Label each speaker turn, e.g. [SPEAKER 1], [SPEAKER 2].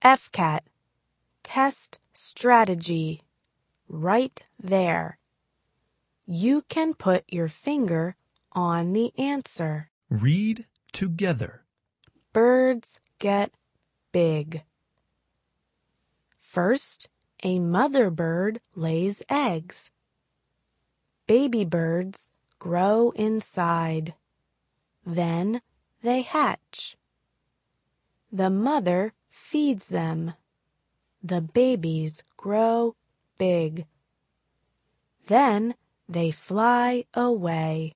[SPEAKER 1] FCAT, Test Strategy, right there. You can put your finger on the answer.
[SPEAKER 2] Read together.
[SPEAKER 1] Birds get big. First, a mother bird lays eggs. Baby birds grow inside. Then they hatch. The mother feeds them. The babies grow big. Then they fly away.